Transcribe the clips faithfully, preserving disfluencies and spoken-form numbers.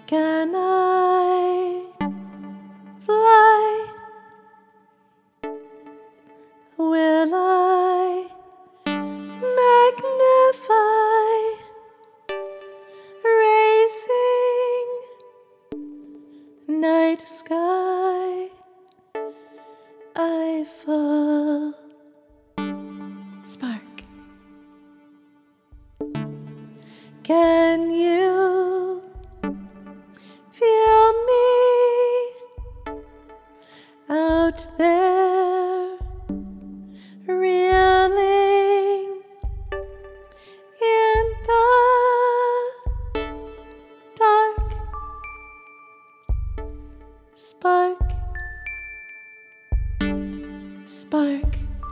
Can I fly? Will I magnify? Racing night sky, I fall. Spark. Can you feel me out there, reeling in the dark? Spark, spark.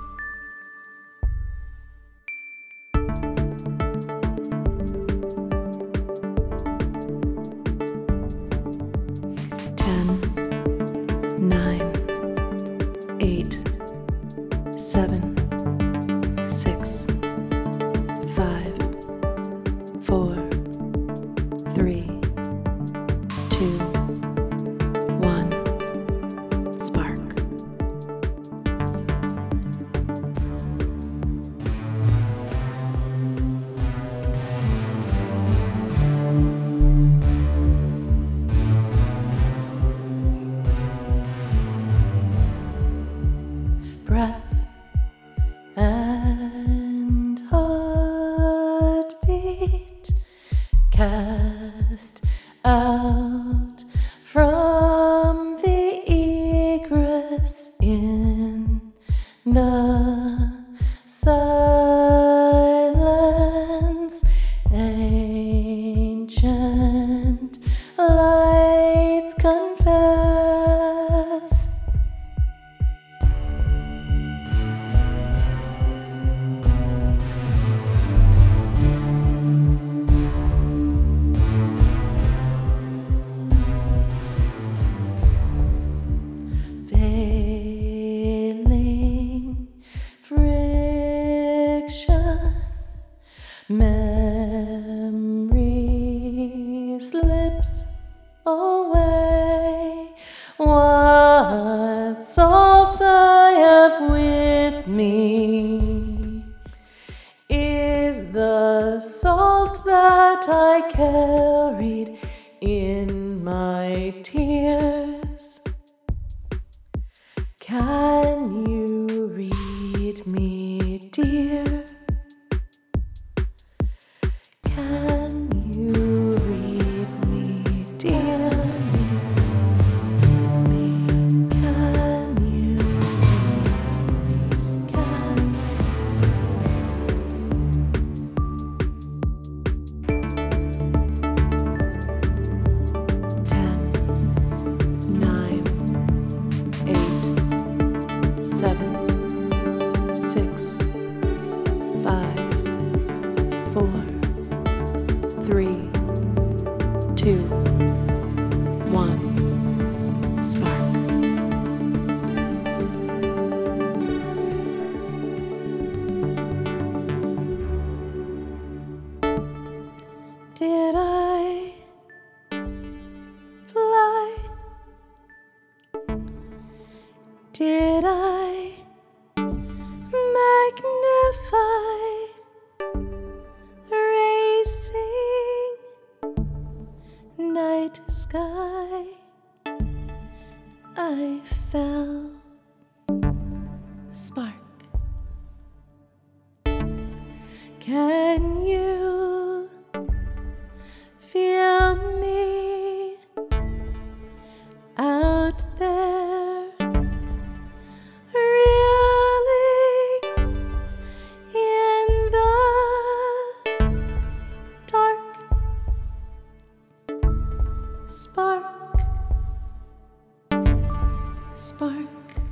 Ten, nine, eight, seven, six, five, four, three, two, one. Spark. Breath and heartbeat cast out from the egress in the silence. Ancient lights confess. Failing friction, memory slips away. What salt I have with me is the salt that I carried in my tears. Can you read me, dear? Can you read me, dear? Me, can you read me? Can Ten, nine, eight, seven, six, five, four, three, two, one. Spark. Did I fly? Did I magnify? Racing night sky, I fell. Spark. Can you feel me out there, reeling in the dark? Spark, spark.